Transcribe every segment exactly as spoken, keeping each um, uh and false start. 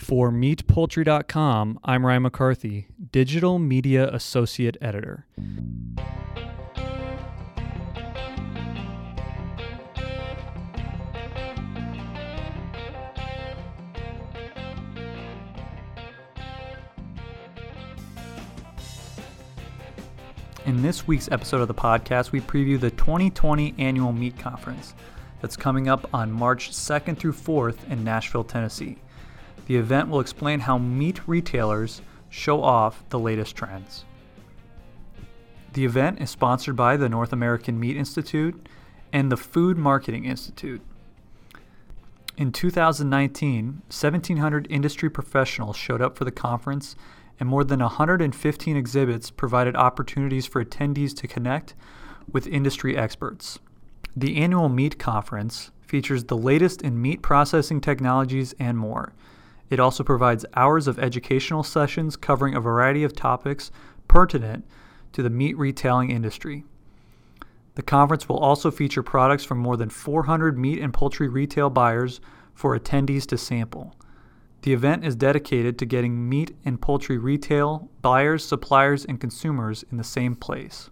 For meat poultry dot com, I'm Ryan McCarthy, Digital Media Associate Editor. In this week's episode of the podcast, we preview the twenty twenty Annual Meat Conference that's coming up on March second through fourth in Nashville, Tennessee. The event will explain how meat retailers show off the latest trends. The event is sponsored by the North American Meat Institute and the Food Marketing Institute. In two thousand nineteen, seventeen hundred industry professionals showed up for the conference, and more than one hundred fifteen exhibits provided opportunities for attendees to connect with industry experts. The annual meat conference features the latest in meat processing technologies and more. It also provides hours of educational sessions covering a variety of topics pertinent to the meat retailing industry. The conference will also feature products from more than four hundred meat and poultry retail buyers for attendees to sample. The event is dedicated to getting meat and poultry retail buyers, suppliers, and consumers in the same place.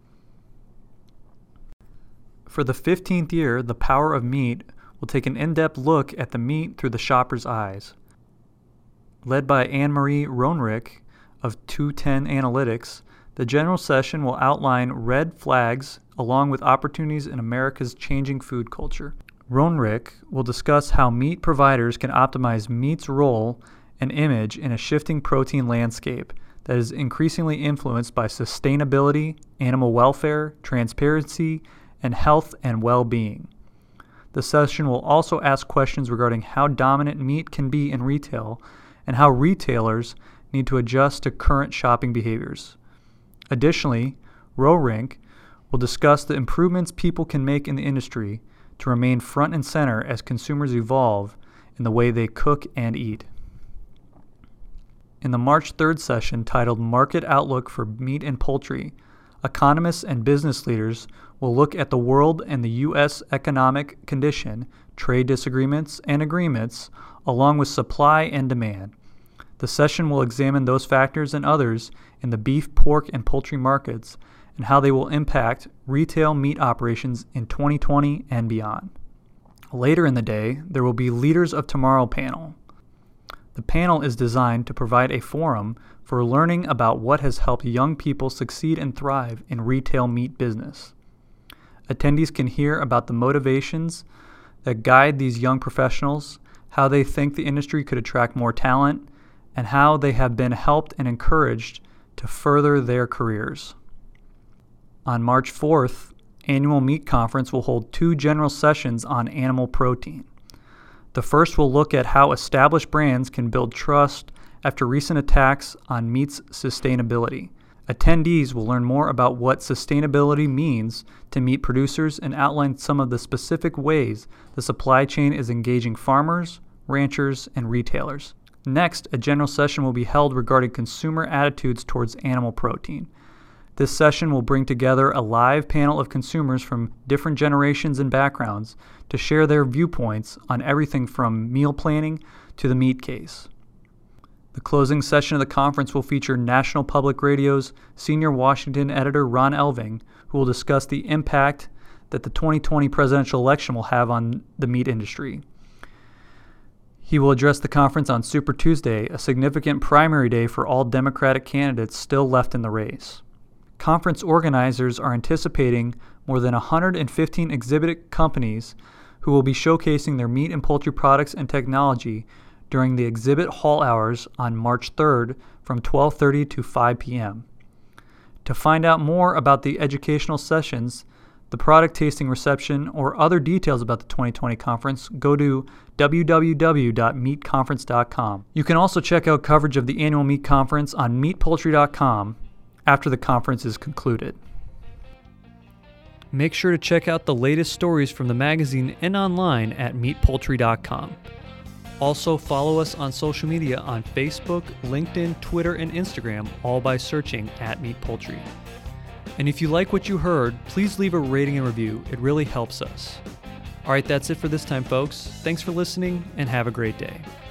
For the fifteenth year, The Power of Meat will take an in-depth look at the meat through the shopper's eyes. Led by Anne-Marie Roenrich of two ten Analytics, the general session will outline red flags along with opportunities in America's changing food culture. Roenrich will discuss how meat providers can optimize meat's role and image in a shifting protein landscape that is increasingly influenced by sustainability, animal welfare, transparency, and health and well-being. The session will also ask questions regarding how dominant meat can be in retail and how retailers need to adjust to current shopping behaviors. Additionally, Roenrich will discuss the improvements people can make in the industry to remain front and center as consumers evolve in the way they cook and eat. In the March third session titled Market Outlook for Meat and Poultry, economists and business leaders will look at the world and the U S economic condition, trade disagreements, and agreements, along with supply and demand. The session will examine those factors and others in the beef, pork, and poultry markets and how they will impact retail meat operations in twenty twenty and beyond. Later in the day, there will be Leaders of Tomorrow panel. The panel is designed to provide a forum for learning about what has helped young people succeed and thrive in retail meat business. Attendees can hear about the motivations that guide these young professionals, how they think the industry could attract more talent, and how they have been helped and encouraged to further their careers. On March fourth, Annual Meat Conference will hold two general sessions on animal protein. The first will look at how established brands can build trust after recent attacks on meat's sustainability. Attendees will learn more about what sustainability means to meat producers and outline some of the specific ways the supply chain is engaging farmers, ranchers, and retailers. Next, a general session will be held regarding consumer attitudes towards animal protein. This session will bring together a live panel of consumers from different generations and backgrounds to share their viewpoints on everything from meal planning to the meat case. The closing session of the conference will feature National Public Radio's senior Washington editor Ron Elving, who will discuss the impact that the twenty twenty presidential election will have on the meat industry. He will address the conference on Super Tuesday, a significant primary day for all Democratic candidates still left in the race. Conference organizers are anticipating more than one hundred fifteen exhibit companies who will be showcasing their meat and poultry products and technology during the exhibit hall hours on March third from twelve thirty to five p.m. To find out more about the educational sessions, the product tasting reception, or other details about the twenty twenty conference, go to w w w dot meat conference dot com. You can also check out coverage of the annual meat conference on meat poultry dot com after the conference is concluded. Make sure to check out the latest stories from the magazine and online at meat poultry dot com. Also, follow us on social media on Facebook, LinkedIn, Twitter, and Instagram, all by searching at Meat Poultry. And if you like what you heard, please leave a rating and review. It really helps us. All right, that's it for this time, folks. Thanks for listening, and have a great day.